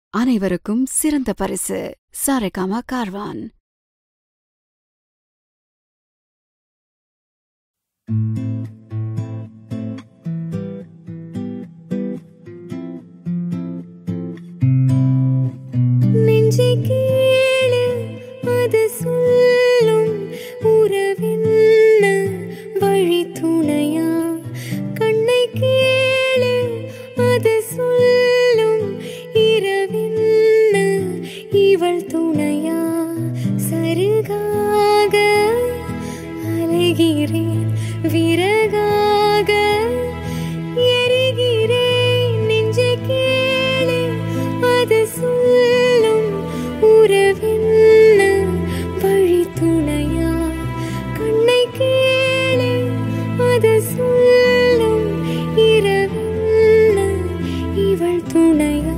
அனைவருக்கும் சிறந்த பரிசு சாரேகாமா கார்வான். நெஞ்சை கேளு அது சொல்லும் உறவென்ன வழி துணையா, கண்ணை கேளு அது சொல்லும் இரவென்ன இவள் துணையா, சருகாக அலைகிறேன் விறகாக எரிகிறேன். நெஞ்சை கேளு அது சொல்லும் உறவென்ன வழி துணையா, கண்ணை கேளு அது சொல்லும் இரவென்ன இவள் துணையா.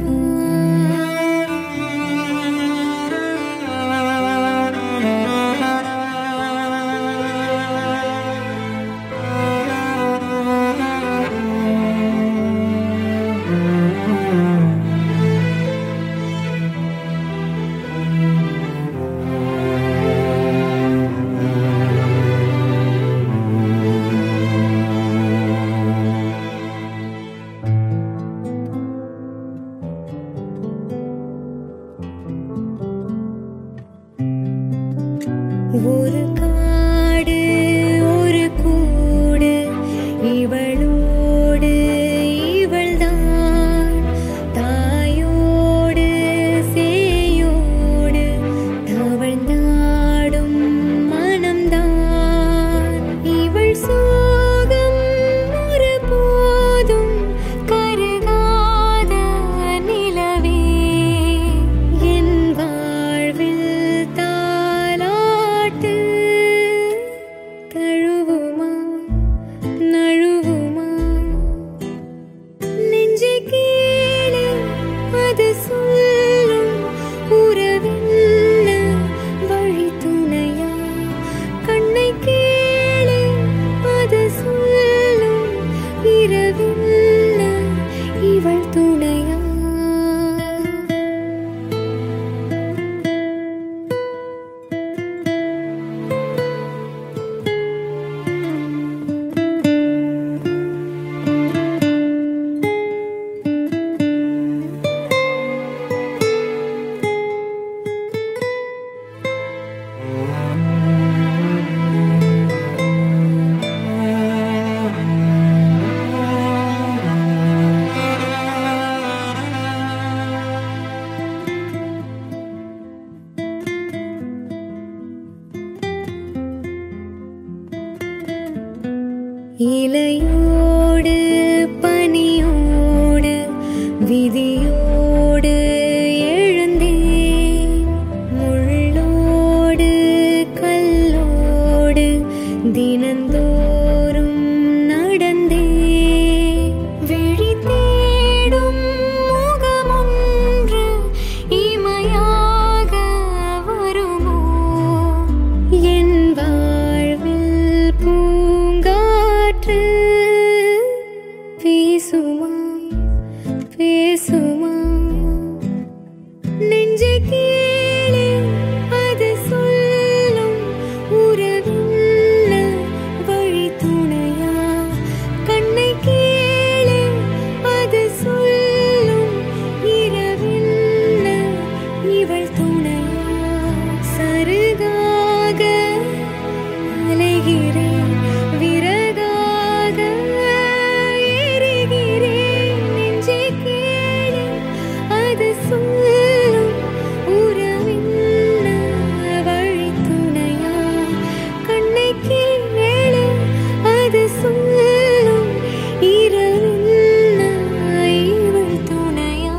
ஒரு காடு ஒரு கூடு இவளோடு இவள்தான், தாயோடு சேயோடு தவழ்ந்தாடும் மனம்தான். இவள் சோகம் ஒரு போதும் கருகாத நிலவே, என் வாழ்வில் தழுவுமா நழுவுமா. நெஞ்சை கேளு அது சொல்லும் உறவென்ன வழி துணையா, கண்ணை கேளு அது சொல்லும் இரவென்ன இவள் துணையா. இலையோடு பனியோடு விதியோடு எழுந்தேன், முள்ளோடு கல்லோடு தினந்தோறும் நடந்தேன். விழி தேடும் முகமொன்று இமையாக வருமோ, என் வாழ்வில் பூங்காற்று பேசுமா பேசுமா. நெஞ்சை கேளு அது சொல்லும் உறவென்ன வழி துணையா, கண்ணை கேளு அது சொல்லும் இரவென்ன இவள் துணையா, சருகாக அலைகிறேன் விறகாக எரிகிறேன். நெஞ்சை கேளு அது சொல்லும் உறவென்ன வழி துணையா, கண்ணை கேளு அது சொல்லும் இரவென்ன இவள் துணையா.